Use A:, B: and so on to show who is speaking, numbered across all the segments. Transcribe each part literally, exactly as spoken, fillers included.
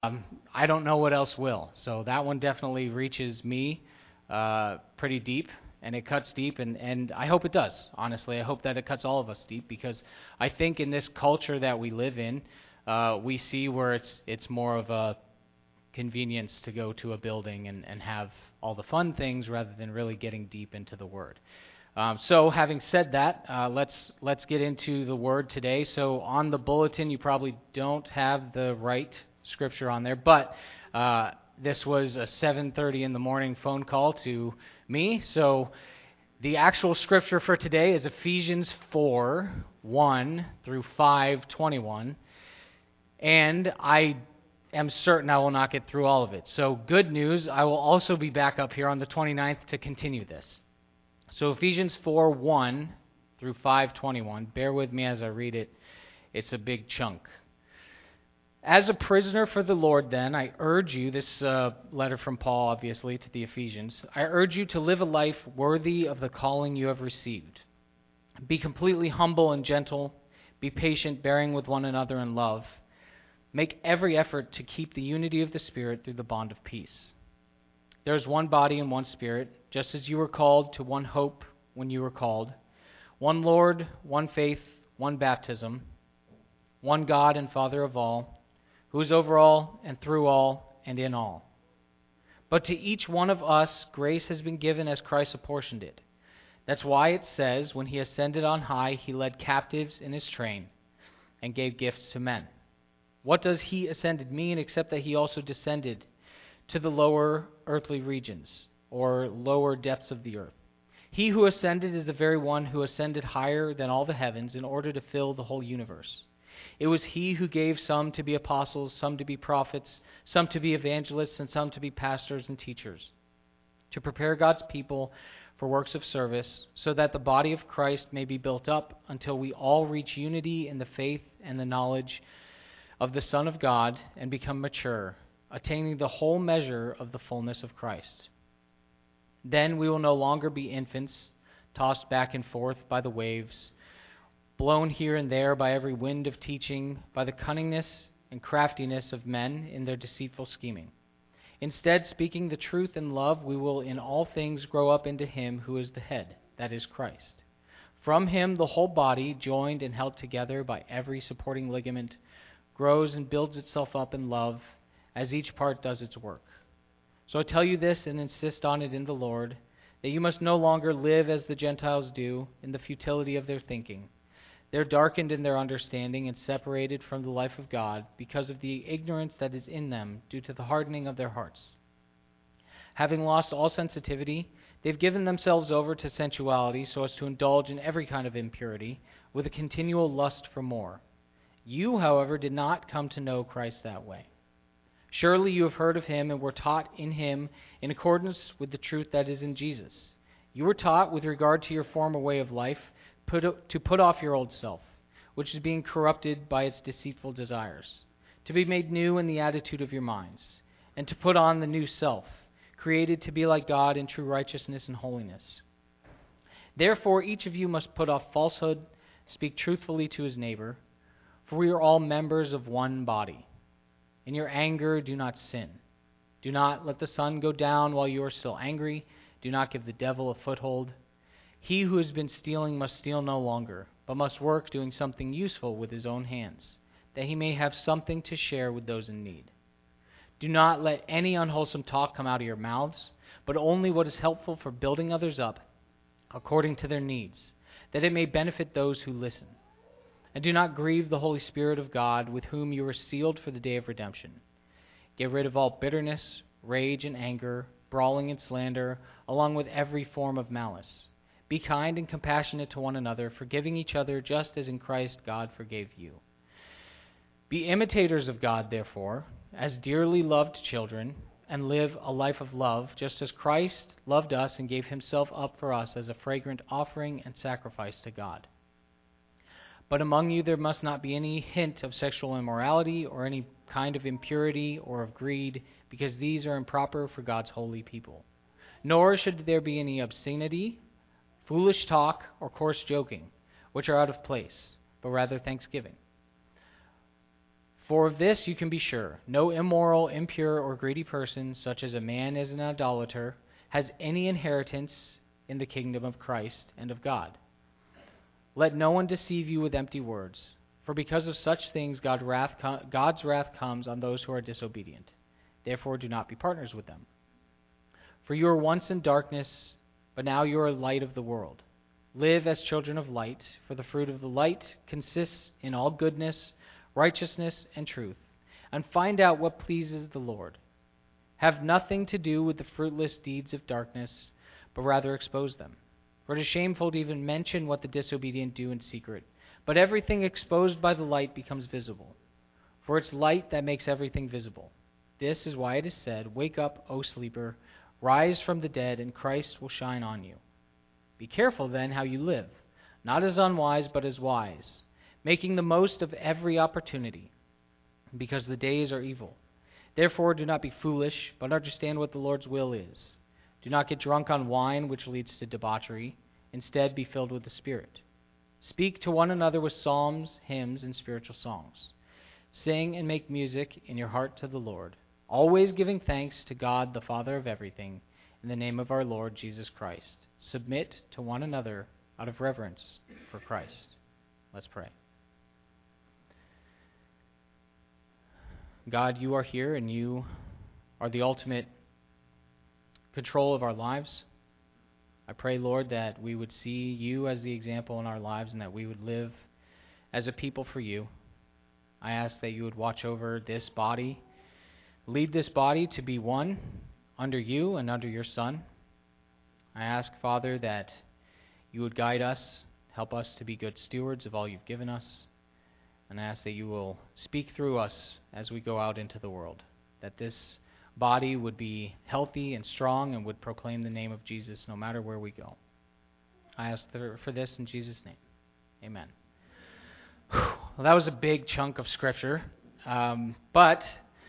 A: Um, I don't know what else will. So that one definitely reaches me uh, pretty deep, and it cuts deep, and, and I hope it does, honestly. I hope that it cuts all of us deep, because I think in this culture that we live in, uh, we see where it's it's more of a convenience to go to a building and, and have all the fun things rather than really getting deep into the Word. Um, so having said that, uh, let's let's get into the Word today. So on the bulletin, you probably don't have the right scripture on there, but uh, this was a seven thirty in the morning phone call to me. So the actual scripture for today is Ephesians four, one through five twenty-one. And I am certain I will not get through all of it. So good news, I will also be back up here on the twenty-ninth to continue this. So Ephesians four, one through five twenty-one. Bear with me as I read it. It's a big chunk. As a prisoner for the Lord, then, I urge you, this uh, letter from Paul, obviously, to the Ephesians, I urge you to live a life worthy of the calling you have received. Be completely humble and gentle. Be patient, bearing with one another in love. Make every effort to keep the unity of the Spirit through the bond of peace. There is one body and one Spirit, just as you were called to one hope when you were called, one Lord, one faith, one baptism, one God and Father of all, who is over all and through all and in all. But to each one of us grace has been given as Christ apportioned it. That's why it says, when he ascended on high, he led captives in his train and gave gifts to men. What does he ascended mean except that he also descended to the lower earthly regions, or lower depths of the earth? He who ascended is the very one who ascended higher than all the heavens in order to fill the whole universe. It was he who gave some to be apostles, some to be prophets, some to be evangelists, and some to be pastors and teachers, to prepare God's people for works of service, so that the body of Christ may be built up until we all reach unity in the faith and the knowledge of the Son of God and become mature, attaining the whole measure of the fullness of Christ. Then we will no longer be infants, tossed back and forth by the waves, blown here and there by every wind of teaching, by the cunningness and craftiness of men in their deceitful scheming. Instead, speaking the truth in love, we will in all things grow up into him who is the head, that is Christ. From him the whole body, joined and held together by every supporting ligament, grows and builds itself up in love as each part does its work. So I tell you this and insist on it in the Lord, that you must no longer live as the Gentiles do in the futility of their thinking. They're darkened in their understanding and separated from the life of God because of the ignorance that is in them due to the hardening of their hearts. Having lost all sensitivity, they've given themselves over to sensuality so as to indulge in every kind of impurity with a continual lust for more. You, however, did not come to know Christ that way. Surely you have heard of him and were taught in him in accordance with the truth that is in Jesus. You were taught with regard to your former way of life put, to put off your old self, which is being corrupted by its deceitful desires, to be made new in the attitude of your minds, and to put on the new self, created to be like God in true righteousness and holiness. Therefore each of you must put off falsehood, speak truthfully to his neighbor, for we are all members of one body. In your anger, do not sin. Do not let the sun go down while you are still angry. Do not give the devil a foothold. He who has been stealing must steal no longer, but must work doing something useful with his own hands, that he may have something to share with those in need. Do not let any unwholesome talk come out of your mouths, but only what is helpful for building others up according to their needs, that it may benefit those who listen. And do not grieve the Holy Spirit of God, with whom you are sealed for the day of redemption. Get rid of all bitterness, rage and anger, brawling and slander, along with every form of malice. Be kind and compassionate to one another, forgiving each other just as in Christ God forgave you. Be imitators of God, therefore, as dearly loved children, and live a life of love, just as Christ loved us and gave himself up for us as a fragrant offering and sacrifice to God. But among you there must not be any hint of sexual immorality or any kind of impurity or of greed, because these are improper for God's holy people. Nor should there be any obscenity, foolish talk, or coarse joking, which are out of place, but rather thanksgiving. For of this you can be sure, no immoral, impure, or greedy person, such as a man is an idolater, has any inheritance in the kingdom of Christ and of God. Let no one deceive you with empty words, for because of such things God wrath, God's wrath comes on those who are disobedient. Therefore do not be partners with them. For you were once in darkness, but now you are light of the world. Live as children of light, for the fruit of the light consists in all goodness, righteousness, and truth, and find out what pleases the Lord. Have nothing to do with the fruitless deeds of darkness, but rather expose them. For it is shameful to even mention what the disobedient do in secret, but everything exposed by the light becomes visible. For it's light that makes everything visible. This is why it is said, "Wake up, O sleeper, rise from the dead, and Christ will shine on you." Be careful then how you live, not as unwise, but as wise, making the most of every opportunity, because the days are evil. Therefore do not be foolish, but understand what the Lord's will is. Do not get drunk on wine, which leads to debauchery. Instead, be filled with the Spirit. Speak to one another with psalms, hymns, and spiritual songs. Sing and make music in your heart to the Lord, always giving thanks to God, the Father of everything, in the name of our Lord Jesus Christ. Submit to one another out of reverence for Christ. Let's pray. God, you are here, and you are the ultimate control of our lives. I pray, Lord, that we would see you as the example in our lives and that we would live as a people for you. I ask that you would watch over this body, lead this body to be one under you and under your Son. I ask, Father, that you would guide us, help us to be good stewards of all you've given us, and I ask that you will speak through us as we go out into the world, that this body would be healthy and strong and would proclaim the name of Jesus no matter where we go. I ask for this in Jesus' name. Amen. Well, that was a big chunk of Scripture, um, but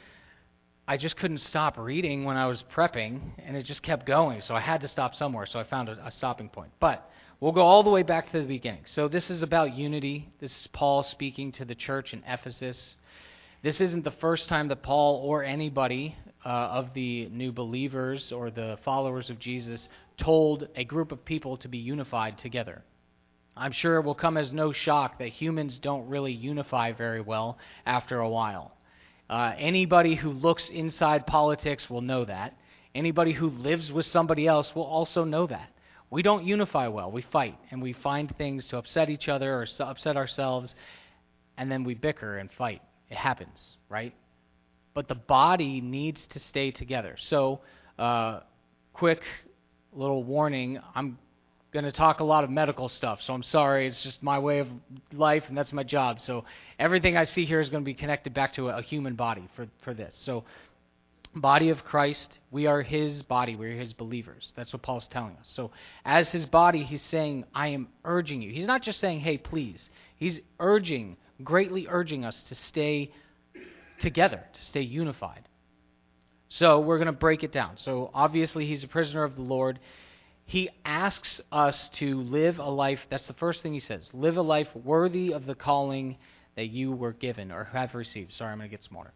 A: I just couldn't stop reading when I was prepping, and it just kept going, so I had to stop somewhere, so I found a, a stopping point. But we'll go all the way back to the beginning. So this is about unity. This is Paul speaking to the church in Ephesus. This isn't the first time that Paul or anybody uh, of the new believers or the followers of Jesus told a group of people to be unified together. I'm sure it will come as no shock that humans don't really unify very well after a while. Uh, anybody who looks inside politics will know that. Anybody who lives with somebody else will also know that. We don't unify well. We fight, and we find things to upset each other or upset ourselves, and then we bicker and fight. It happens, right? But the body needs to stay together. So, uh, quick little warning, I'm going to talk a lot of medical stuff, so I'm sorry. It's just my way of life, and that's my job. So everything I see here is going to be connected back to a, a human body for, for this. So body of Christ, we are his body. We're his believers. That's what Paul's telling us. So as his body, he's saying, I am urging you. He's not just saying, hey, please. He's urging, greatly urging us to stay together, to stay unified. So we're going to break it down. So obviously he's a prisoner of the Lord. He asks us to live a life, that's the first thing he says, live a life worthy of the calling that you were given or have received. Sorry, I'm going to get some water.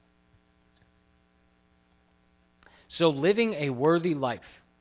A: So living a worthy life.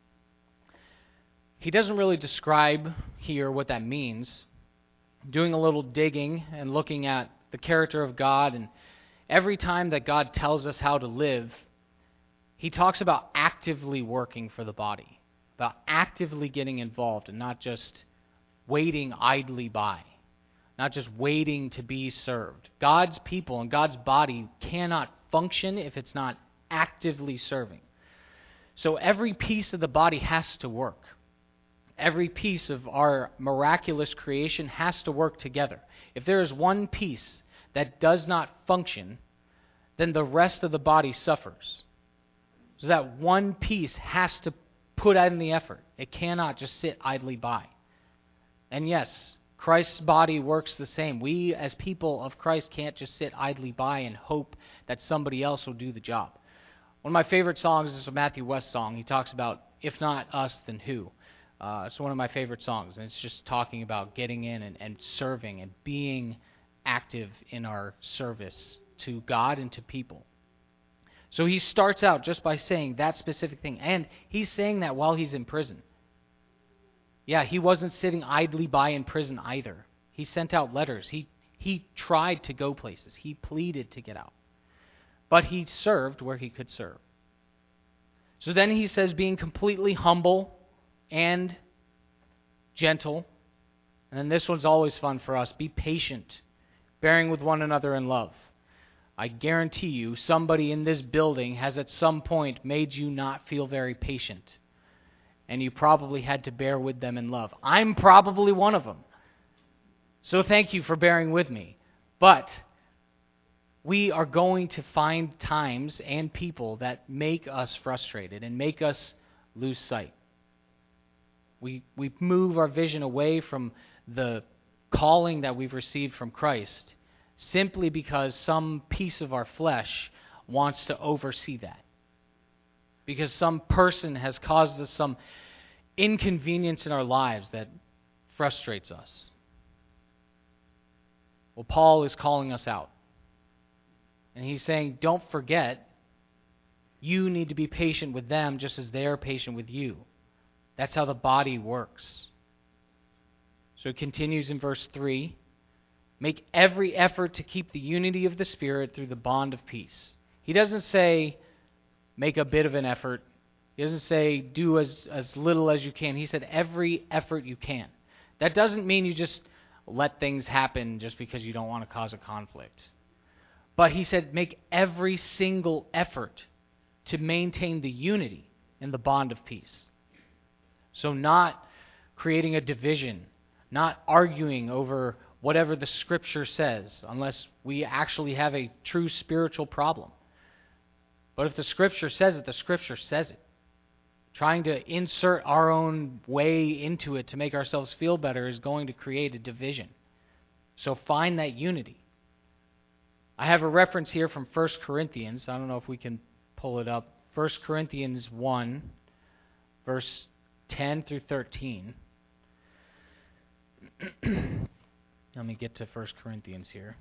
A: He doesn't really describe here what that means. Doing a little digging and looking at the character of God, and every time that God tells us how to live, he talks about actively working for the body, about actively getting involved and not just waiting idly by, not just waiting to be served. God's people and God's body cannot function if it's not actively serving. So every piece of the body has to work. Every piece of our miraculous creation has to work together. If there is one piece that does not function, then the rest of the body suffers. So that one piece has to put in the effort. It cannot just sit idly by. And yes, Christ's body works the same. We as people of Christ can't just sit idly by and hope that somebody else will do the job. One of my favorite songs is a Matthew West song. He talks about, if not us, then who? Uh, it's one of my favorite songs, and it's just talking about getting in and, and serving and being active in our service to God and to people. So he starts out just by saying that specific thing. And he's saying that while he's in prison. Yeah, he wasn't sitting idly by in prison either. He sent out letters. He he tried to go places. He pleaded to get out. But he served where he could serve. So then he says being completely humble and gentle. And then this one's always fun for us. Be patient, bearing with one another in love. I guarantee you somebody in this building has at some point made you not feel very patient. And you probably had to bear with them in love. I'm probably one of them. So thank you for bearing with me. But we are going to find times and people that make us frustrated and make us lose sight. We we move our vision away from the calling that we've received from Christ simply because some piece of our flesh wants to oversee that. Because some person has caused us some inconvenience in our lives that frustrates us. Well, Paul is calling us out. And he's saying, don't forget, you need to be patient with them just as they're patient with you. That's how the body works. So it continues in verse three. Make every effort to keep the unity of the Spirit through the bond of peace. He doesn't say, make a bit of an effort. He doesn't say, do as, as little as you can. He said, every effort you can. That doesn't mean you just let things happen just because you don't want to cause a conflict. But he said, make every single effort to maintain the unity in the bond of peace. So not creating a division, not arguing over whatever the Scripture says, unless we actually have a true spiritual problem. But if the Scripture says it, the Scripture says it. Trying to insert our own way into it to make ourselves feel better is going to create a division. So find that unity. I have a reference here from First Corinthians. I don't know if we can pull it up. First Corinthians one, verse ten through thirteen. Let me get to First Corinthians here.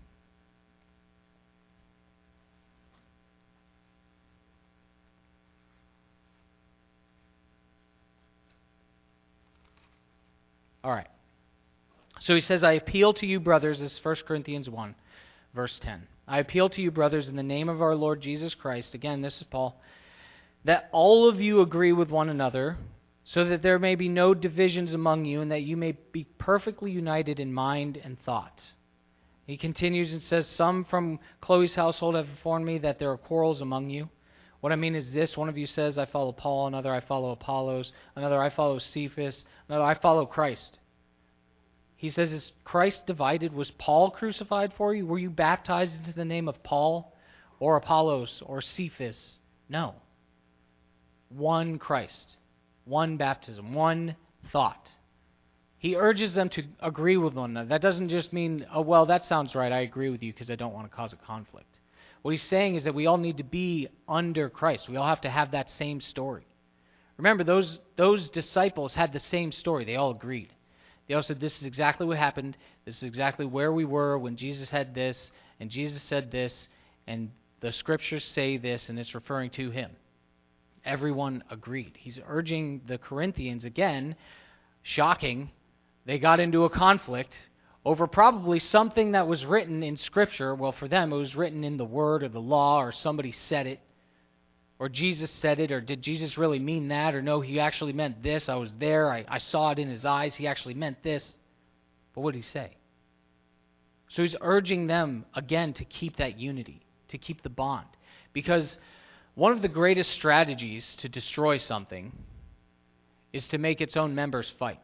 A: All right. So he says, I appeal to you, brothers, this is First Corinthians one, verse ten. I appeal to you, brothers, in the name of our Lord Jesus Christ, again, this is Paul, that all of you agree with one another, so that there may be no divisions among you, and that you may be perfectly united in mind and thought. He continues and says, some from Chloe's household have informed me that there are quarrels among you. What I mean is this, one of you says, I follow Paul, another, I follow Apollos, another, I follow Cephas, another, I follow Christ. He says, is Christ divided? Was Paul crucified for you? Were you baptized into the name of Paul or Apollos or Cephas? No. One Christ, one baptism, one thought. He urges them to agree with one another. That doesn't just mean, oh, well, that sounds right, I agree with you because I don't want to cause a conflict. What he's saying is that we all need to be under Christ. We all have to have that same story. Remember, those those disciples had the same story. They all agreed. They all said, this is exactly what happened. This is exactly where we were when Jesus had this, and Jesus said this, and the Scriptures say this, and it's referring to him. Everyone agreed. He's urging the Corinthians, again, shocking, they got into a conflict over probably something that was written in Scripture. Well, for them, it was written in the Word or the law, or somebody said it, or Jesus said it, or did Jesus really mean that? Or no, he actually meant this. I was there. I, I saw it in his eyes. He actually meant this. But what did he say? So he's urging them, again, to keep that unity, to keep the bond. Because one of the greatest strategies to destroy something is to make its own members fight.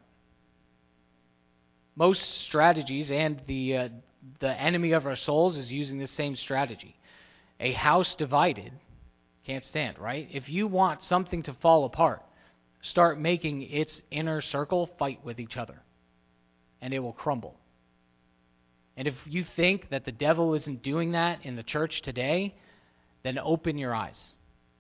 A: Most strategies, and the uh, the enemy of our souls is using the same strategy. A house divided can't stand, right? If you want something to fall apart, start making its inner circle fight with each other, and it will crumble. And if you think that the devil isn't doing that in the church today, then open your eyes.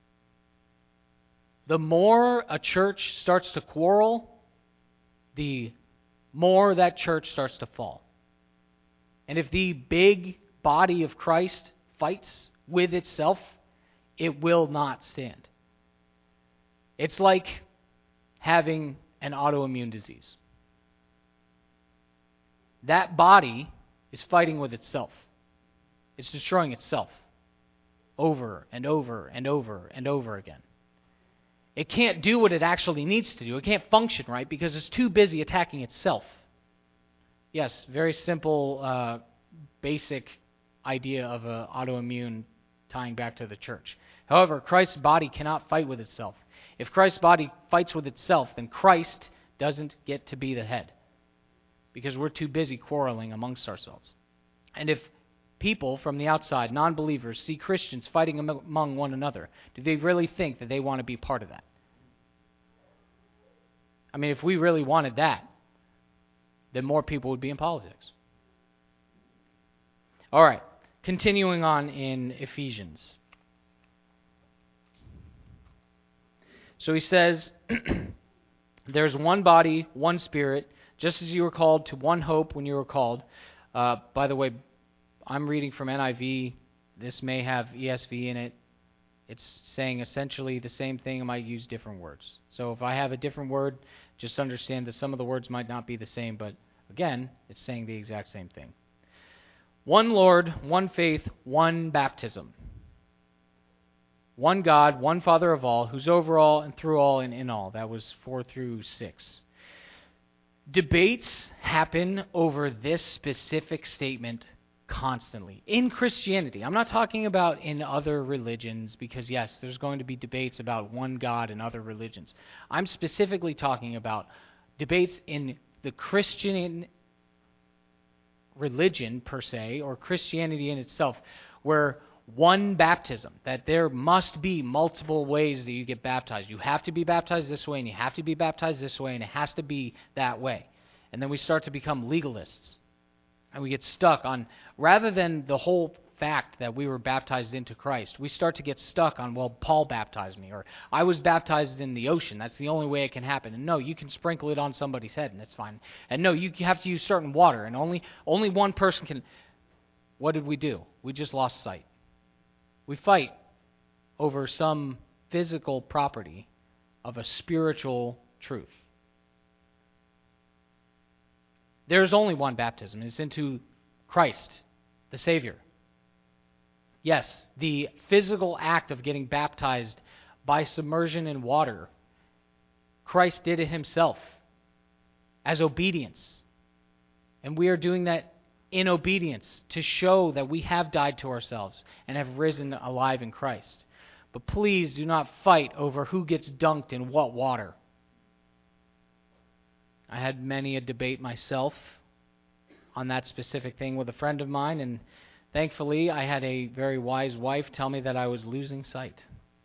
A: The more a church starts to quarrel, the more that church starts to fall. And if the big body of Christ fights with itself, it will not stand. It's like having an autoimmune disease. That body is fighting with itself. It's destroying itself over and over and over and over again. It can't do what it actually needs to do. It can't function right because it's too busy attacking itself. Yes, very simple, uh, basic idea of an autoimmune tying back to the church. However, Christ's body cannot fight with itself. If Christ's body fights with itself, then Christ doesn't get to be the head because we're too busy quarreling amongst ourselves. And if people from the outside, non-believers, see Christians fighting among one another, do they really think that they want to be part of that? I mean, if we really wanted that, then more people would be in politics. All right, continuing on in Ephesians. So he says, there's one body, one spirit, just as you were called to one hope when you were called. Uh, by the way, I'm reading from N I V. This may have E S V in it. It's saying essentially the same thing. I might use different words. So if I have a different word, just understand that some of the words might not be the same, but again, it's saying the exact same thing. One Lord, one faith, one baptism. One God, one Father of all, who's over all and through all and in all. That was four through six. Debates happen over this specific statement constantly in Christianity. I'm not talking about in other religions because, yes, there's going to be debates about one God in other religions. I'm specifically talking about debates in the Christian religion per se, or Christianity in itself, where one baptism, that there must be multiple ways that you get baptized. You have to be baptized this way, and you have to be baptized this way, and it has to be that way. And then we start to become legalists. And we get stuck on, rather than the whole fact that we were baptized into Christ, we start to get stuck on, well, Paul baptized me, or I was baptized in the ocean. That's the only way it can happen. And no, you can sprinkle it on somebody's head, and that's fine. And no, you have to use certain water, and only only one person can. What did we do? We just lost sight. We fight over some physical property of a spiritual truth. There's only one baptism. It's into Christ, the Savior. Yes, the physical act of getting baptized by submersion in water, Christ did it himself as obedience. And we are doing that in obedience to show that we have died to ourselves and have risen alive in Christ. But please do not fight over who gets dunked in what water. I had many a debate myself on that specific thing with a friend of mine, and thankfully I had a very wise wife tell me that I was losing sight.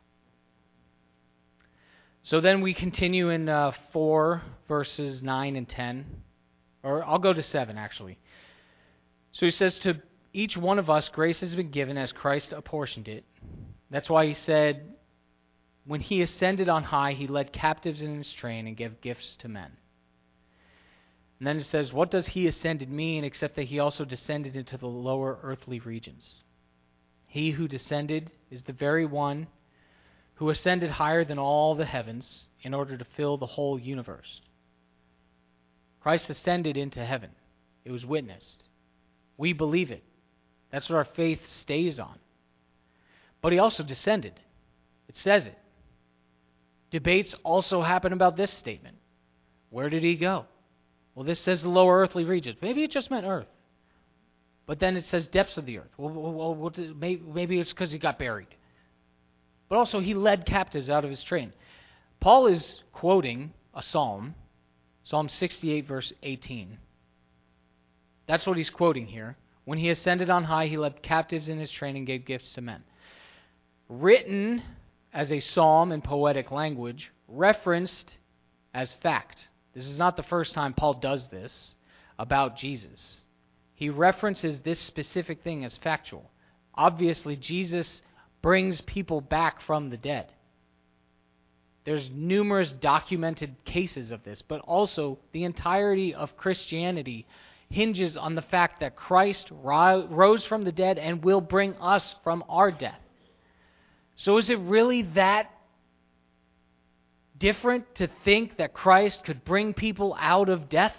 A: So then we continue in uh, four, verses nine and ten. Or I'll go to seven, actually. So he says, to each one of us grace has been given as Christ apportioned it. That's why he said, when he ascended on high, he led captives in his train and gave gifts to men. And then it says, what does he ascended mean except that he also descended into the lower earthly regions? He who descended is the very one who ascended higher than all the heavens in order to fill the whole universe. Christ ascended into heaven. It was witnessed. We believe it. That's what our faith stays on. But he also descended. It says it. Debates also happen about this statement. Where did he go? Well, this says the lower earthly regions. Maybe it just meant earth. But then it says depths of the earth. Well, well, well maybe it's because he got buried. But also he led captives out of his train. Paul is quoting a psalm, Psalm sixty-eight, verse eighteen. That's what he's quoting here. When he ascended on high, he led captives in his train and gave gifts to men. Written as a psalm in poetic language, referenced as fact. This is not the first time Paul does this about Jesus. He references this specific thing as factual. Obviously, Jesus brings people back from the dead. There's numerous documented cases of this, but also the entirety of Christianity hinges on the fact that Christ ri- rose from the dead and will bring us from our death. So is it really that different to think that Christ could bring people out of death?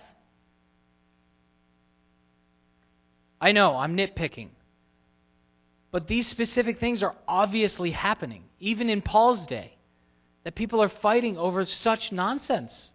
A: I know, I'm nitpicking. But these specific things are obviously happening, even in Paul's day, that people are fighting over such nonsense.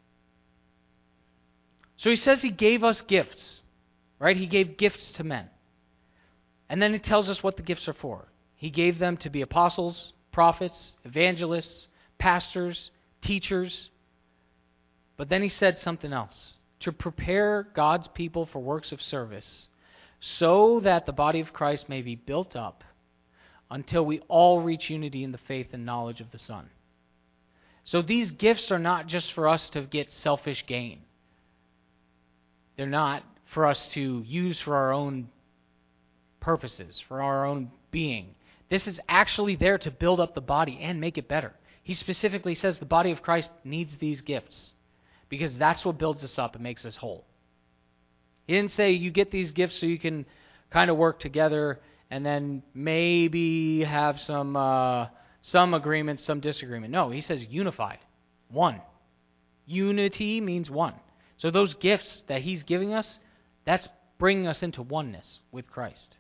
A: So he says he gave us gifts, right? He gave gifts to men. And then it tells us what the gifts are for. He gave them to be apostles, prophets, evangelists, pastors, teachers. But then he said something else. To prepare God's people for works of service, so that the body of Christ may be built up until we all reach unity in the faith and knowledge of the Son. So these gifts are not just for us to get selfish gain. They're not for us to use for our own purposes, for our own being. This is actually there to build up the body and make it better. He specifically says the body of Christ needs these gifts because that's what builds us up and makes us whole. He didn't say you get these gifts so you can kind of work together and then maybe have some uh, some agreement, some disagreement. No, he says unified, one. Unity means one. So those gifts that he's giving us, that's bringing us into oneness with Christ.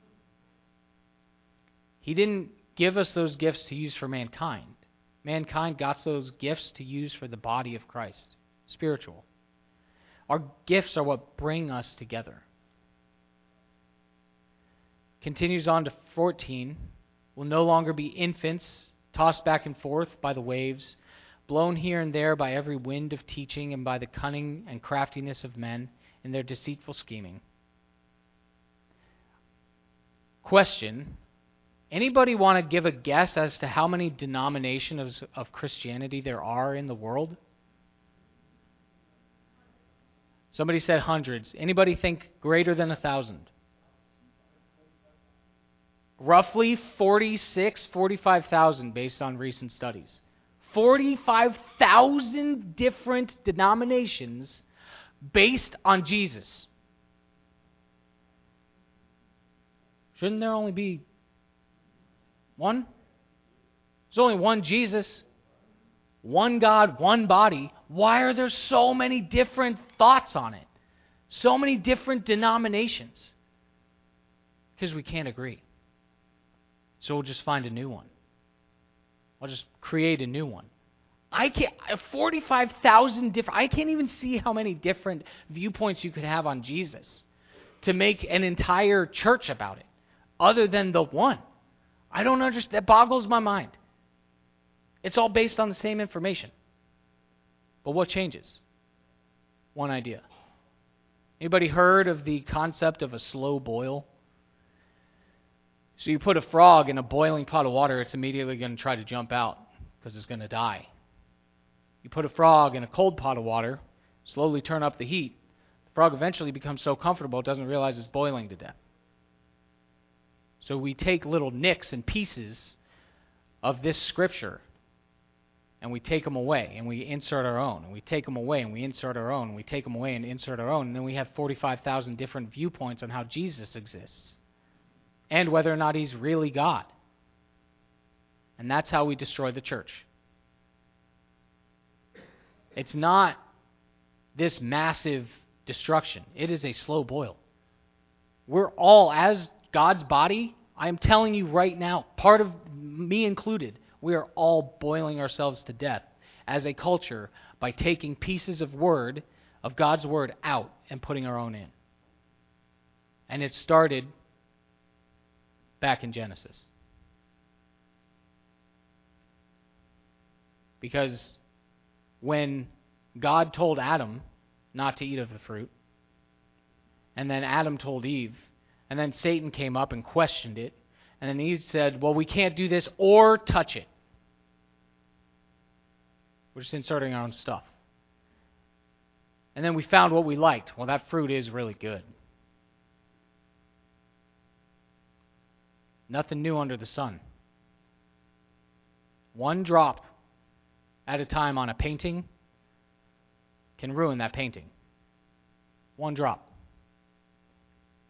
A: He didn't give us those gifts to use for mankind. Mankind got those gifts to use for the body of Christ, spiritual. Our gifts are what bring us together. Continues on to fourteen. Will no longer be infants, tossed back and forth by the waves, blown here and there by every wind of teaching and by the cunning and craftiness of men in their deceitful scheming. Question. Anybody want to give a guess as to how many denominations of Christianity there are in the world? Somebody said hundreds. Anybody think greater than a thousand? Roughly forty-six, forty-five thousand based on recent studies. forty-five thousand different denominations based on Jesus. Shouldn't there only be one? There's only one Jesus, one God, one body. Why are there so many different thoughts on it? So many different denominations? Because we can't agree. So we'll just find a new one. I'll just create a new one. I can't, forty-five thousand different, I can't even see how many different viewpoints you could have on Jesus to make an entire church about it, other than the one. I don't understand. That boggles my mind. It's all based on the same information. But what changes? One idea. Anybody heard of the concept of a slow boil? So you put a frog in a boiling pot of water, it's immediately going to try to jump out because it's going to die. You put a frog in a cold pot of water, slowly turn up the heat, the frog eventually becomes so comfortable it doesn't realize it's boiling to death. So we take little nicks and pieces of this scripture and we take them away and we insert our own. And we take them away and we insert our own. And we take them away and insert our own. And then we have forty-five thousand different viewpoints on how Jesus exists and whether or not he's really God. And that's how we destroy the church. It's not this massive destruction. It is a slow boil. We're all, as God's body, I am telling you right now, part of me included, we are all boiling ourselves to death as a culture by taking pieces of word, of God's word out and putting our own in. And it started back in Genesis. Because when God told Adam not to eat of the fruit, and then Adam told Eve, and then Satan came up and questioned it, and then Eve said, well, we can't do this or touch it. We're just inserting our own stuff. And then we found what we liked. Well, that fruit is really good. Nothing new under the sun. One drop at a time on a painting can ruin that painting. One drop.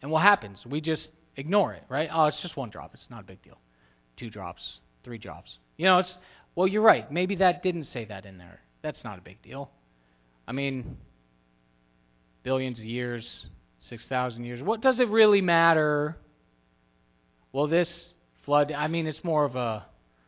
A: And what happens? We just ignore it, right? Oh, it's just one drop. It's not a big deal. Two drops, three drops. You know, it's, well, you're right. Maybe that didn't say that in there. That's not a big deal. I mean, billions of years, six thousand years. What does it really matter? Well, this flood, I mean, it's more of a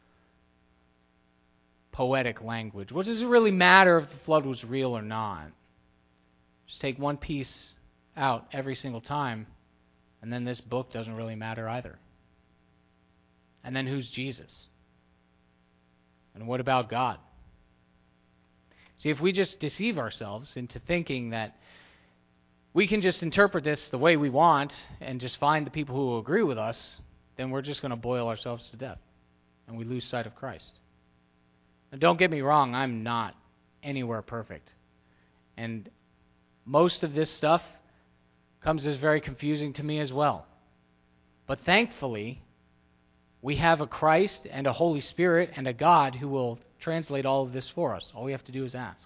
A: poetic language. What does it really matter if the flood was real or not? Just take one piece out every single time, and then this book doesn't really matter either. And then who's Jesus? And what about God? See, if we just deceive ourselves into thinking that we can just interpret this the way we want and just find the people who will agree with us, then we're just going to boil ourselves to death, and we lose sight of Christ. Now, don't get me wrong, I'm not anywhere perfect. And most of this stuff comes as very confusing to me as well. But thankfully, we have a Christ and a Holy Spirit and a God who will translate all of this for us. All we have to do is ask.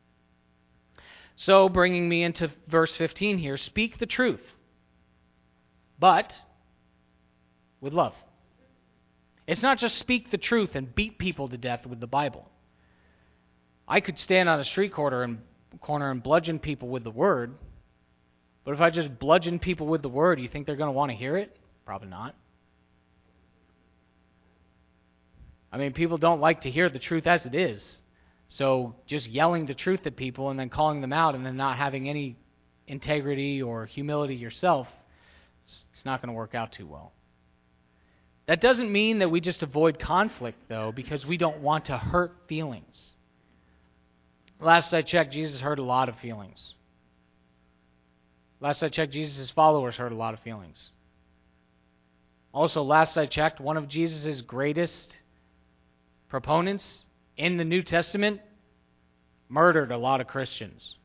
A: So, bringing me into verse fifteen here, speak the truth, but with love. It's not just speak the truth and beat people to death with the Bible. I could stand on a street corner and corner and bludgeon people with the word, but if I just bludgeon people with the word, you think they're going to want to hear it? Probably not. I mean, people don't like to hear the truth as it is. So just yelling the truth at people and then calling them out and then not having any integrity or humility yourself, it's not going to work out too well. That doesn't mean that we just avoid conflict, though, because we don't want to hurt feelings. Last I checked, Jesus hurt a lot of feelings. Last I checked, Jesus' followers hurt a lot of feelings. Also, last I checked, one of Jesus' greatest proponents in the New Testament murdered a lot of Christians.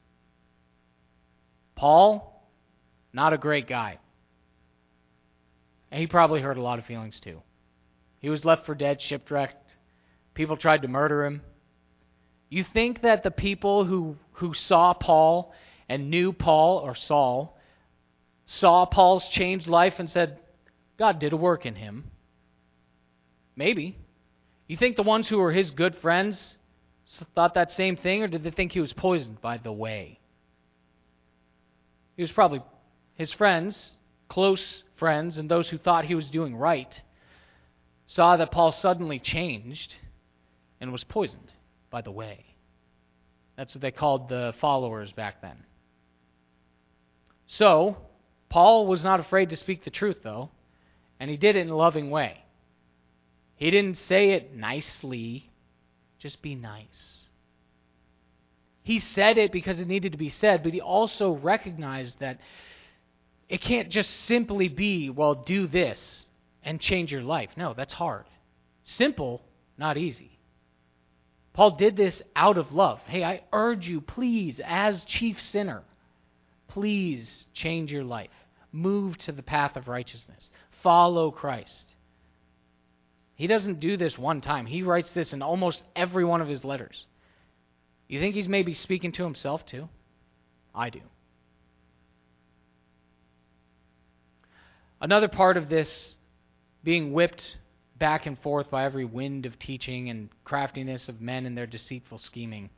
A: Paul, not a great guy. And he probably hurt a lot of feelings too. He was left for dead, shipwrecked. People tried to murder him. You think that the people who, who saw Paul and knew Paul, or Saul, saw Paul's changed life and said, God did a work in him? Maybe. You think the ones who were his good friends thought that same thing, or did they think he was poisoned by the way? He was probably, his friends, close friends, and those who thought he was doing right, saw that Paul suddenly changed and was poisoned by the way. That's what they called the followers back then. So, Paul was not afraid to speak the truth, though, and he did it in a loving way. He didn't say it nicely, just be nice. He said it because it needed to be said, but he also recognized that it can't just simply be, well, do this and change your life. No, that's hard. Simple, not easy. Paul did this out of love. Hey, I urge you, please, as chief sinner, please change your life. Move to the path of righteousness. Follow Christ. He doesn't do this one time. He writes this in almost every one of his letters. You think he's maybe speaking to himself too? I do. Another part of this being whipped back and forth by every wind of teaching and craftiness of men and their deceitful scheming.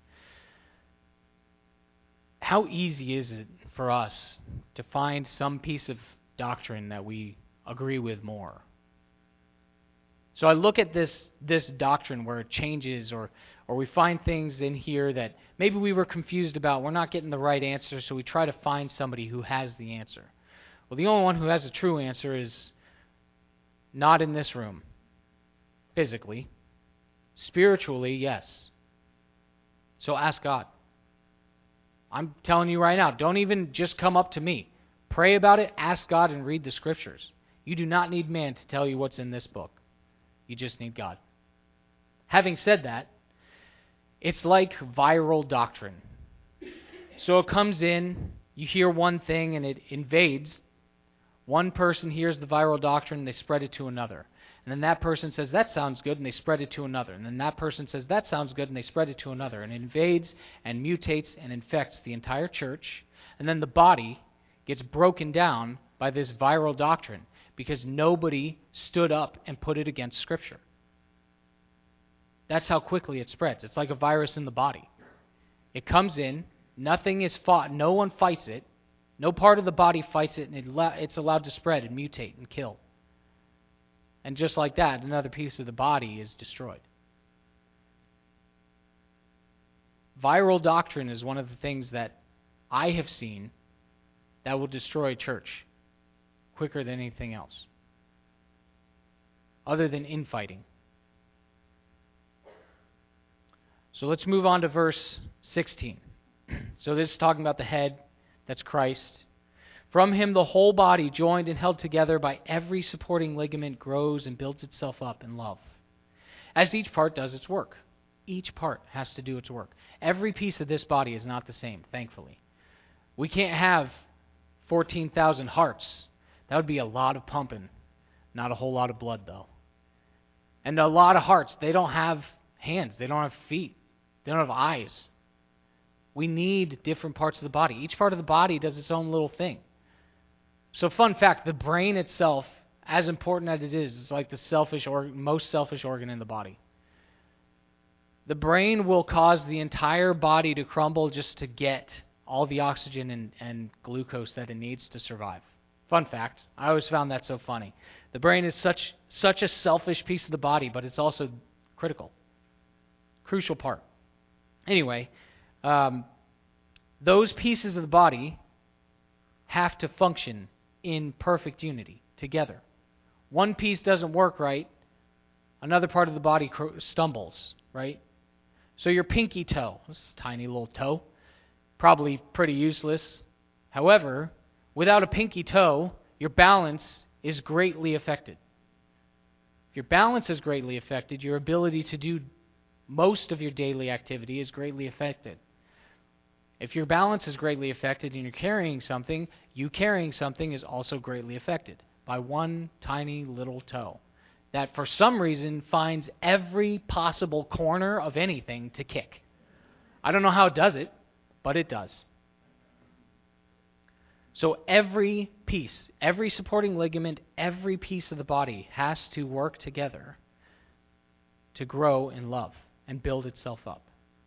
A: How easy is it for us to find some piece of doctrine that we agree with more? So I look at this this doctrine where it changes, or or we find things in here that maybe we were confused about. We're not getting the right answer, so we try to find somebody who has the answer. Well, the only one who has a true answer is not in this room. Physically. Spiritually, yes. So ask God. I'm telling you right now, don't even just come up to me. Pray about it, ask God, and read the Scriptures. You do not need man to tell you what's in this book. You just need God. Having said that, it's like viral doctrine. So it comes in, you hear one thing, and it invades. One person hears the viral doctrine, and they spread it to another. And then that person says, that sounds good, and they spread it to another. And then that person says, that sounds good, and they spread it to another. And it invades and mutates and infects the entire church. And then the body gets broken down by this viral doctrine because nobody stood up and put it against Scripture. That's how quickly it spreads. It's like a virus in the body. It comes in, nothing is fought, no one fights it, no part of the body fights it, and it it's allowed to spread and mutate and kill. And just like that, another piece of the body is destroyed. Viral doctrine is one of the things that I have seen that will destroy a church quicker than anything else, other than infighting. So let's move on to verse sixteen. So this is talking about the head, that's Christ. From him the whole body, joined and held together by every supporting ligament, grows and builds itself up in love, as each part does its work. Each part has to do its work. Every piece of this body is not the same, thankfully. We can't have fourteen thousand hearts. That would be a lot of pumping. Not a whole lot of blood, though. And a lot of hearts, they don't have hands. They don't have feet. They don't have eyes. We need different parts of the body. Each part of the body does its own little thing. So fun fact, the brain itself, as important as it is, is like the selfish or most selfish organ in the body. The brain will cause the entire body to crumble just to get all the oxygen and, and glucose that it needs to survive. Fun fact. I always found that so funny. The brain is such such a selfish piece of the body, but it's also critical. Crucial part. Anyway, um, those pieces of the body have to function in perfect unity together. One piece doesn't work right, another part of the body cr- stumbles, right? So your pinky toe, this is a tiny little toe, probably pretty useless. However, without a pinky toe, your balance is greatly affected. If your balance is greatly affected, your ability to do most of your daily activity is greatly affected. If your balance is greatly affected and you're carrying something, you carrying something is also greatly affected by one tiny little toe that for some reason finds every possible corner of anything to kick. I don't know how it does it, but it does. So every piece, every supporting ligament, every piece of the body has to work together to grow in love and build itself up.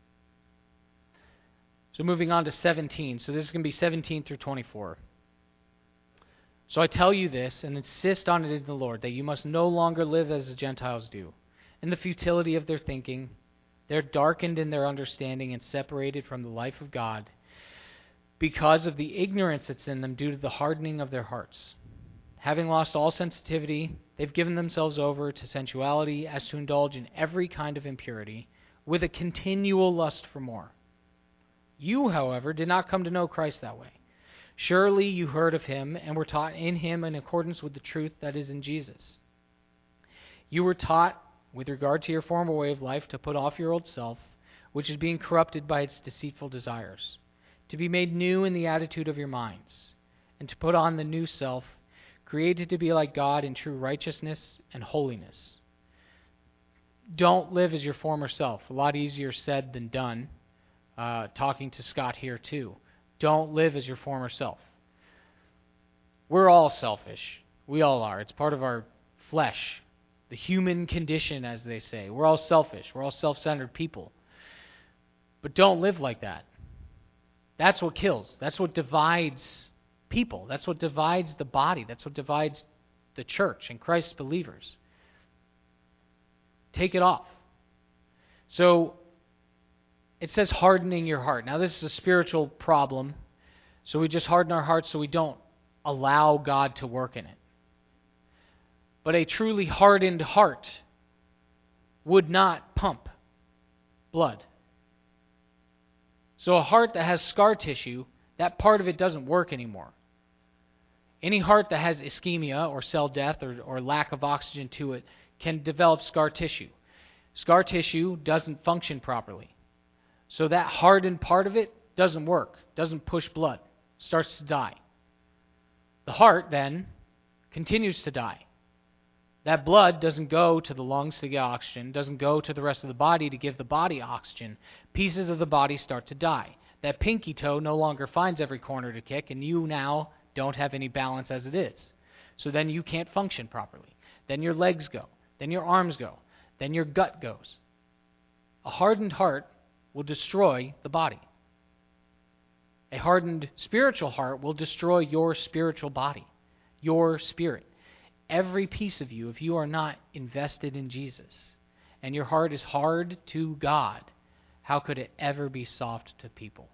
A: So moving on to seventeen. So this is going to be seventeen through twenty-four. So I tell you this and insist on it in the Lord, that you must no longer live as the Gentiles do, in the futility of their thinking. They're darkened in their understanding and separated from the life of God because of the ignorance that's in them due to the hardening of their hearts. Having lost all sensitivity, they've given themselves over to sensuality as to indulge in every kind of impurity with a continual lust for more. You, however, did not come to know Christ that way. Surely you heard of him and were taught in him in accordance with the truth that is in Jesus. You were taught, with regard to your former way of life, to put off your old self, which is being corrupted by its deceitful desires, to be made new in the attitude of your minds, and to put on the new self, created to be like God in true righteousness and holiness. Don't live as your former self. A lot easier said than done. Uh, talking to Scott here too. Don't live as your former self. We're all selfish. We all are. It's part of our flesh. The human condition, as they say. We're all selfish. We're all self-centered people. But don't live like that. That's what kills. That's what divides people. That's what divides the body. That's what divides the church and Christ's believers. Take it off. So, it says hardening your heart. Now, this is a spiritual problem, so we just harden our hearts so we don't allow God to work in it. But a truly hardened heart would not pump blood. So a heart that has scar tissue, that part of it doesn't work anymore. Any heart that has ischemia or cell death or, or lack of oxygen to it can develop scar tissue. Scar tissue doesn't function properly. So that hardened part of it doesn't work, doesn't push blood, starts to die. The heart then continues to die. That blood doesn't go to the lungs to get oxygen, doesn't go to the rest of the body to give the body oxygen. Pieces of the body start to die. That pinky toe no longer finds every corner to kick, and you now don't have any balance as it is. So then you can't function properly. Then your legs go. Then your arms go. Then your gut goes. A hardened heart will destroy the body. A hardened spiritual heart will destroy your spiritual body, your spirit. Every piece of you, if you are not invested in Jesus, and your heart is hard to God, how could it ever be soft to people?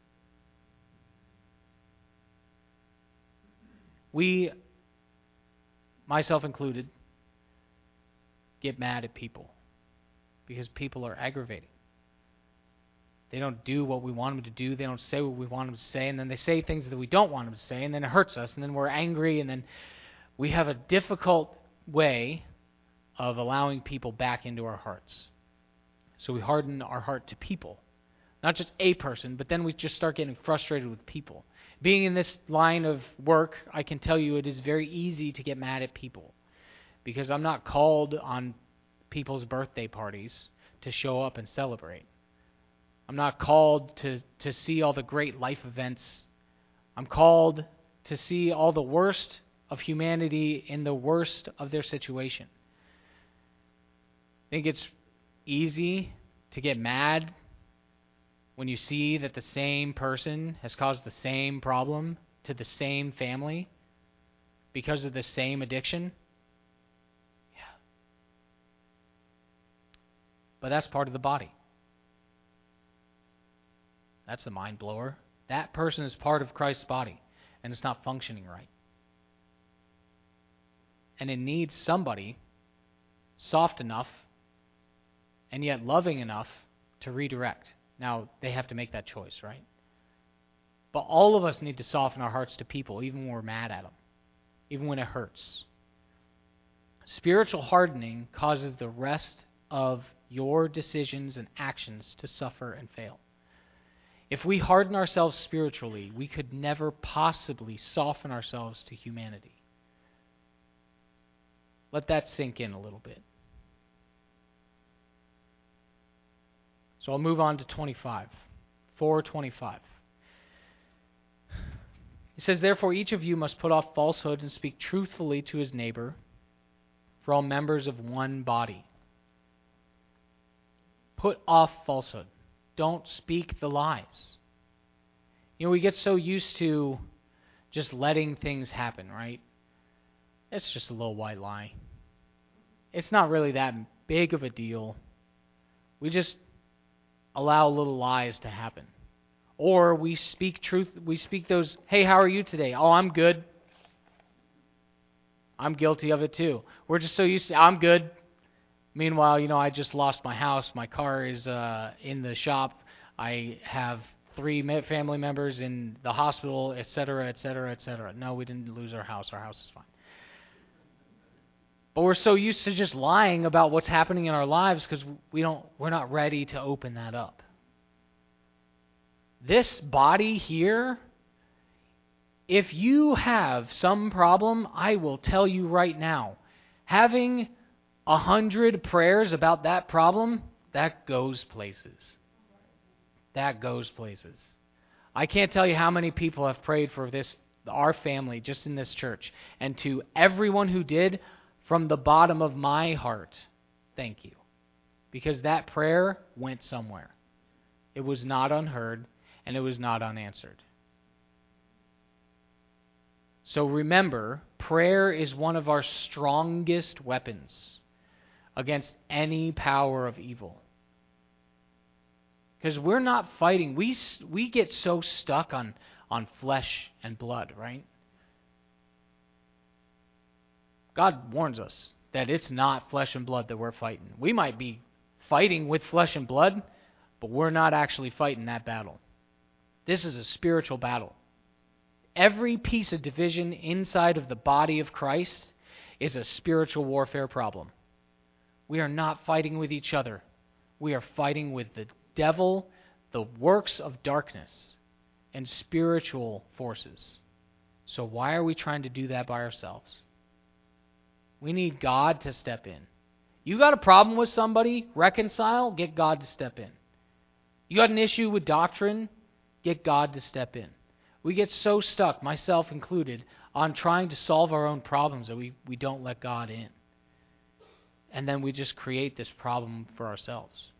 A: We, myself included, get mad at people because people are aggravating. They don't do what we want them to do. They don't say what we want them to say. And then they say things that we don't want them to say. And then it hurts us. And then we're angry. And then we have a difficult way of allowing people back into our hearts. So we harden our heart to people. Not just a person, but then we just start getting frustrated with people. Being in this line of work, I can tell you it is very easy to get mad at people. Because I'm not called on people's birthday parties to show up and celebrate. I'm not called to, to see all the great life events. I'm called to see all the worst of humanity in the worst of their situation. I think it's easy to get mad when you see that the same person has caused the same problem to the same family because of the same addiction. Yeah. But that's part of the body. That's a mind blower. That person is part of Christ's body, and it's not functioning right. And it needs somebody soft enough and yet loving enough to redirect. Now, they have to make that choice, right? But all of us need to soften our hearts to people, even when we're mad at them, even when it hurts. Spiritual hardening causes the rest of your decisions and actions to suffer and fail. If we harden ourselves spiritually, we could never possibly soften ourselves to humanity. Let that sink in a little bit. So I'll move on to twenty-five. four twenty-five. It says, "Therefore each of you must put off falsehood and speak truthfully to his neighbor, for all members of one body." Put off falsehood. Don't speak the lies. You know, we get so used to just letting things happen, right? It's just a little white lie. It's not really that big of a deal. We just allow little lies to happen. Or we speak truth, we speak those, "Hey, how are you today?" "Oh, I'm good." I'm guilty of it too. We're just so used to, "I'm good." Meanwhile, you know, I just lost my house. My car is uh, in the shop. I have three family members in the hospital, et cetera, et cetera, et cetera. No, we didn't lose our house. Our house is fine. But we're so used to just lying about what's happening in our lives because we don't, we're not ready to open that up. This body here, if you have some problem, I will tell you right now, having a hundred prayers about that problem, that goes places. That goes places. I can't tell you how many people have prayed for this, our family, just in this church. And to everyone who did, from the bottom of my heart, thank you. Because that prayer went somewhere. It was not unheard, and it was not unanswered. So remember, prayer is one of our strongest weapons against any power of evil. Because we're not fighting. We we get so stuck on, on flesh and blood, right? God warns us that it's not flesh and blood that we're fighting. We might be fighting with flesh and blood, but we're not actually fighting that battle. This is a spiritual battle. Every piece of division inside of the body of Christ is a spiritual warfare problem. We are not fighting with each other. We are fighting with the devil, the works of darkness, and spiritual forces. So why are we trying to do that by ourselves? We need God to step in. You got a problem with somebody? Reconcile, get God to step in. You got an issue with doctrine? Get God to step in. We get so stuck, myself included, on trying to solve our own problems that we, we don't let God in. And then we just create this problem for ourselves.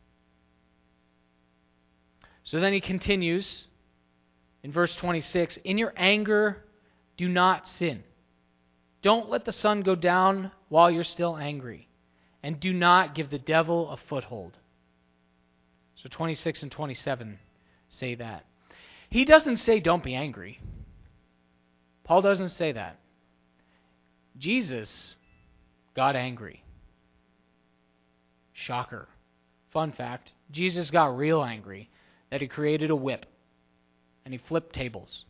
A: So then he continues in verse twenty-six, in your anger, do not sin. Don't let the sun go down while you're still angry. And do not give the devil a foothold. So twenty-six and twenty-seven say that. He doesn't say don't be angry. Paul doesn't say that. Jesus got angry. Shocker. Fun fact, Jesus got real angry that he created a whip and he flipped tables.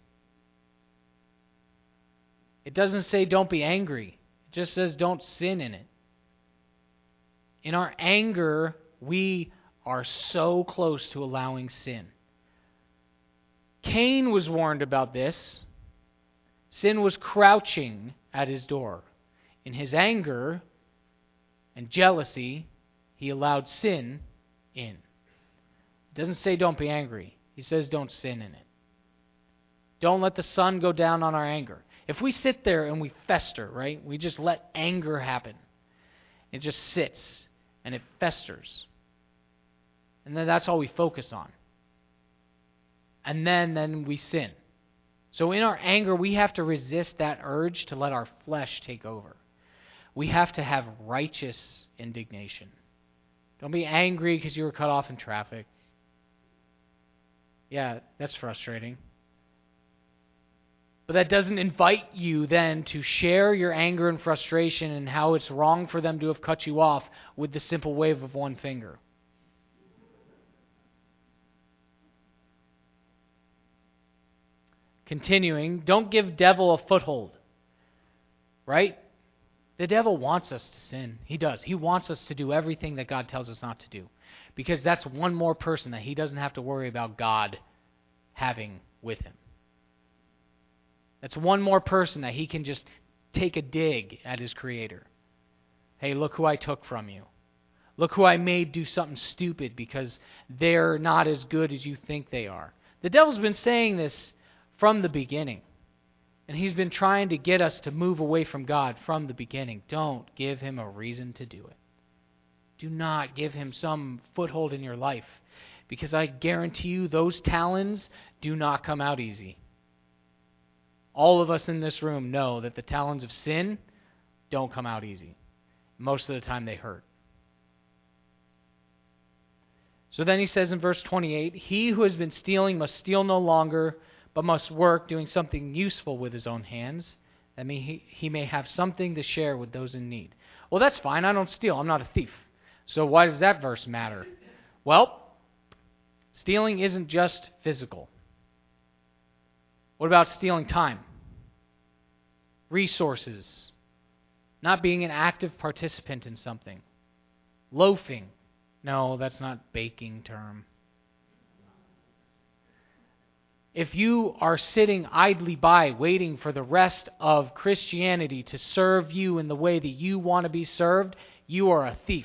A: It doesn't say don't be angry. It just says don't sin in it. In our anger, we are so close to allowing sin. Cain was warned about this. Sin was crouching at his door. In his anger and jealousy, he allowed sin in. It doesn't say don't be angry. He says don't sin in it. Don't let the sun go down on our anger. If we sit there and we fester, right? We just let anger happen. It just sits and it festers. And then that's all we focus on. And then, then we sin. So in our anger, we have to resist that urge to let our flesh take over. We have to have righteous indignation. Don't be angry because you were cut off in traffic. Yeah, that's frustrating. But that doesn't invite you then to share your anger and frustration and how it's wrong for them to have cut you off with the simple wave of one finger. Continuing, don't give devil a foothold. Right? The devil wants us to sin. He does. He wants us to do everything that God tells us not to do. Because that's one more person that he doesn't have to worry about God having with him. That's one more person that he can just take a dig at his creator. Hey, look who I took from you. Look who I made do something stupid because they're not as good as you think they are. The devil's been saying this from the beginning. And he's been trying to get us to move away from God from the beginning. Don't give him a reason to do it. Do not give him some foothold in your life. Because I guarantee you those talons do not come out easy. All of us in this room know that the talons of sin don't come out easy. Most of the time they hurt. So then he says in verse twenty-eight, he who has been stealing must steal no longer, but must work, doing something useful with his own hands, that may he, he may have something to share with those in need. Well, that's fine. I don't steal. I'm not a thief. So why does that verse matter? Well, stealing isn't just physical. What about stealing time? Resources. Not being an active participant in something. Loafing. No, that's not baking term. If you are sitting idly by waiting for the rest of Christianity to serve you in the way that you want to be served, you are a thief.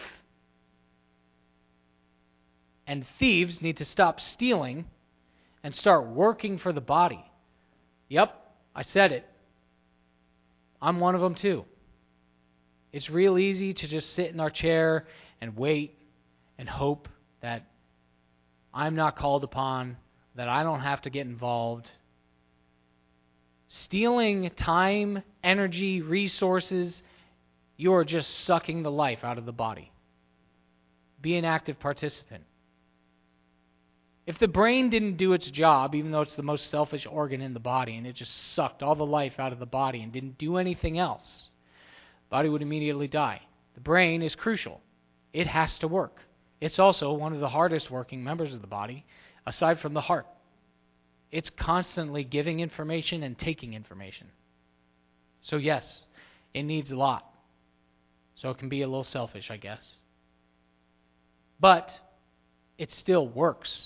A: And thieves need to stop stealing and start working for the body. Yep, I said it. I'm one of them too. It's real easy to just sit in our chair and wait and hope that I'm not called upon, that I don't have to get involved. Stealing time, energy, resources, you are just sucking the life out of the body. Be an active participant. If the brain didn't do its job, even though it's the most selfish organ in the body, and it just sucked all the life out of the body and didn't do anything else, the body would immediately die. The brain is crucial. It has to work. It's also one of the hardest working members of the body, aside from the heart. It's constantly giving information and taking information. So yes, it needs a lot. So it can be a little selfish, I guess. But it still works.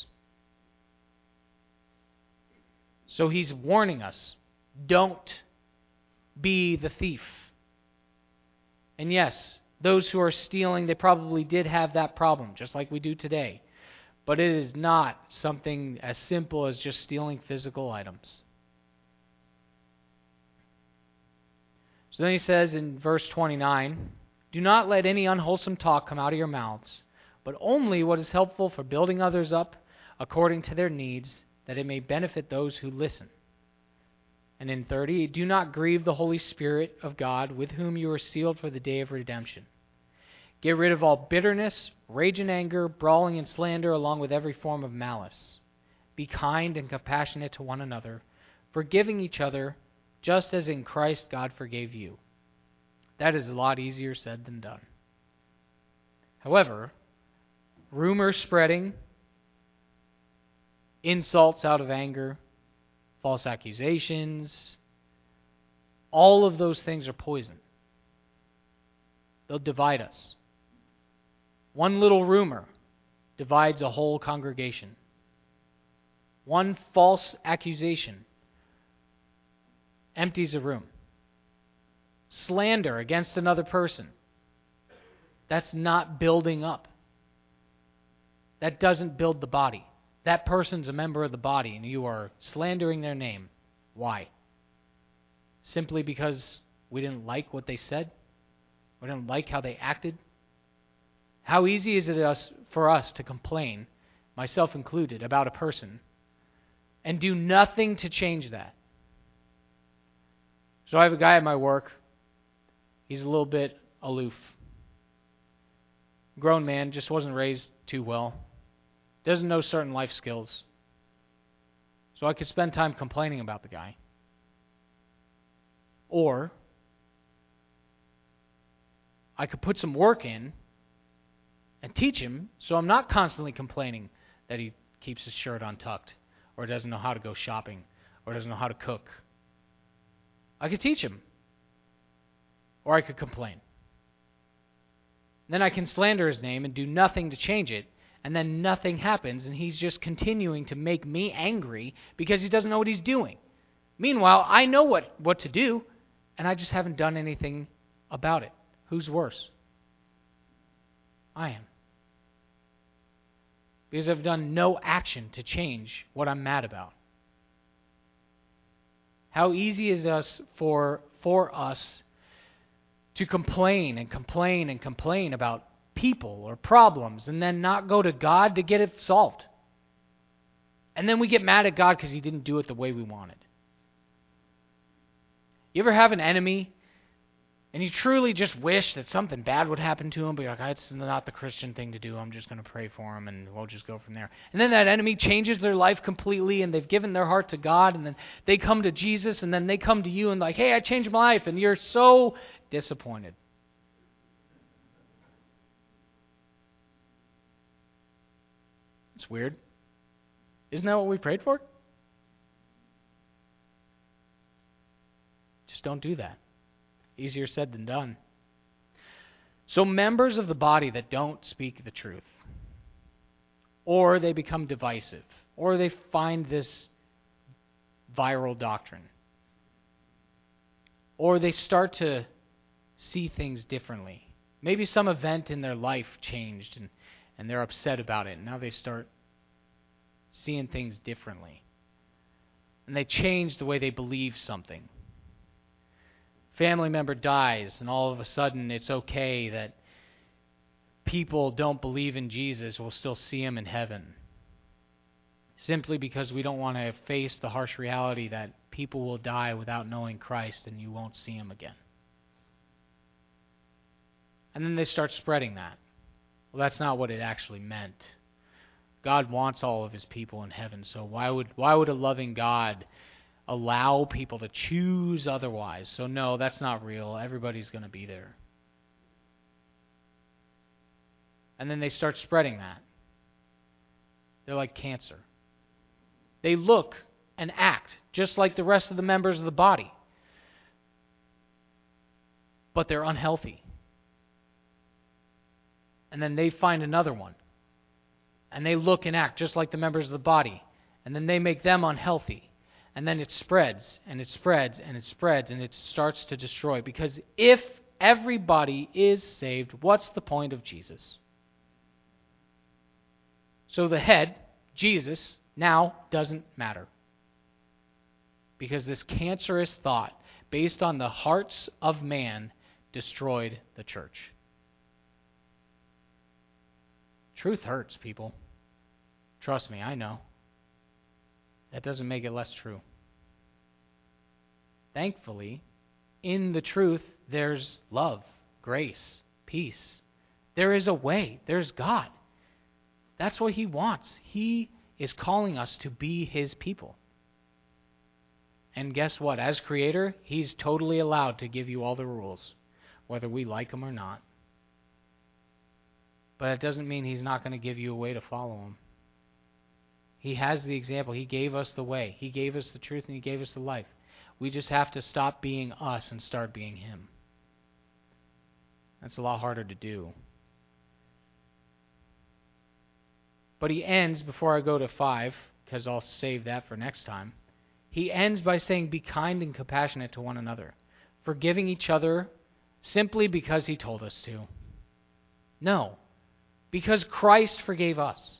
A: So he's warning us, don't be the thief. And yes, those who are stealing, they probably did have that problem, just like we do today. But it is not something as simple as just stealing physical items. So then he says in verse twenty-nine, do not let any unwholesome talk come out of your mouths, but only what is helpful for building others up according to their needs, that it may benefit those who listen. And in thirty, do not grieve the Holy Spirit of God, with whom you are sealed for the day of redemption. Get rid of all bitterness, rage and anger, brawling and slander, along with every form of malice. Be kind and compassionate to one another, forgiving each other, just as in Christ God forgave you. That is a lot easier said than done. However, rumors spreading, insults out of anger, false accusations, all of those things are poison. They'll divide us. One little rumor divides a whole congregation. One false accusation empties a room. Slander against another person, that's not building up. That doesn't build the body. That person's a member of the body, and you are slandering their name. Why? Simply because we didn't like what they said? We didn't like how they acted? How easy is it us, for us to complain, myself included, about a person and do nothing to change that? So I have a guy at my work. He's a little bit aloof. Grown man, just wasn't raised too well. Doesn't know certain life skills. So I could spend time complaining about the guy. Or I could put some work in and teach him so I'm not constantly complaining that he keeps his shirt untucked or doesn't know how to go shopping or doesn't know how to cook. I could teach him. Or I could complain. Then I can slander his name and do nothing to change it, and then nothing happens, and he's just continuing to make me angry because he doesn't know what he's doing. Meanwhile, I know what, what to do, and I just haven't done anything about it. Who's worse? I am. Because I've done no action to change what I'm mad about. How easy is us for for us to complain and complain and complain about people or problems and then not go to God to get it solved. And then we get mad at God because he didn't do it the way we wanted. You ever have an enemy and you truly just wish that something bad would happen to him, but you're like, it's not the Christian thing to do. I'm just going to pray for him and we'll just go from there. And then that enemy changes their life completely and they've given their heart to God, and then they come to Jesus, and then they come to you and like, hey, I changed my life, and you're so disappointed. It's weird. Isn't that what we prayed for? Just don't do that. Easier said than done. So members of the body that don't speak the truth, or they become divisive, or they find this viral doctrine, or they start to see things differently. Maybe some event in their life changed and, and they're upset about it. And now they start seeing things differently. And they change the way they believe something. Family member dies, and all of a sudden it's okay that people don't believe in Jesus, we'll still see him in heaven. Simply because we don't want to face the harsh reality that people will die without knowing Christ and you won't see him again. And then they start spreading that. Well, that's not what it actually meant. God wants all of his people in heaven, so why would why would a loving God allow people to choose otherwise? So no, that's not real. Everybody's going to be there. And then they start spreading that. They're like cancer. They look and act just like the rest of the members of the body. But they're unhealthy. And then they find another one. And they look and act just like the members of the body. And then they make them unhealthy. And then it spreads, and it spreads, and it spreads, and it starts to destroy. Because if everybody is saved, what's the point of Jesus? So the head, Jesus, now doesn't matter. Because this cancerous thought, based on the hearts of man destroyed the church. Truth hurts, people. Trust me, I know. That doesn't make it less true. Thankfully, in the truth, there's love, grace, peace. There is a way. There's God. That's what he wants. He is calling us to be his people. And guess what? As creator, he's totally allowed to give you all the rules, whether we like them or not. But it doesn't mean he's not going to give you a way to follow him. He has the example. He gave us the way. He gave us the truth and he gave us the life. We just have to stop being us and start being him. That's a lot harder to do. But he ends, before I go to five, because I'll save that for next time, he ends by saying, be kind and compassionate to one another, forgiving each other simply because he told us to. No, because Christ forgave us.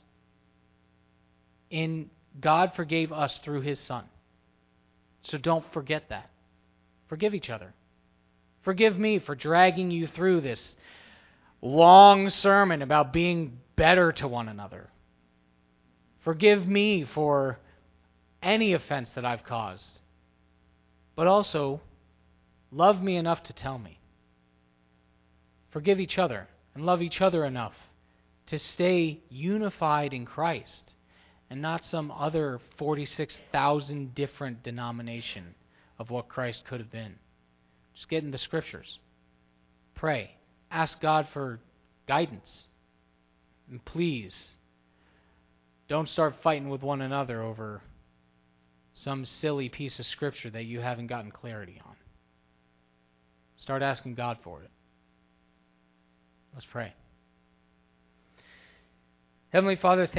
A: In God forgave us through his Son. So don't forget that. Forgive each other. Forgive me for dragging you through this long sermon about being better to one another. Forgive me for any offense that I've caused. But also, love me enough to tell me. Forgive each other and love each other enough to stay unified in Christ and not some other forty-six thousand different denomination of what Christ could have been. Just get in the scriptures. Pray. Ask God for guidance. And please, don't start fighting with one another over some silly piece of scripture that you haven't gotten clarity on. Start asking God for it. Let's pray. Heavenly Father, thank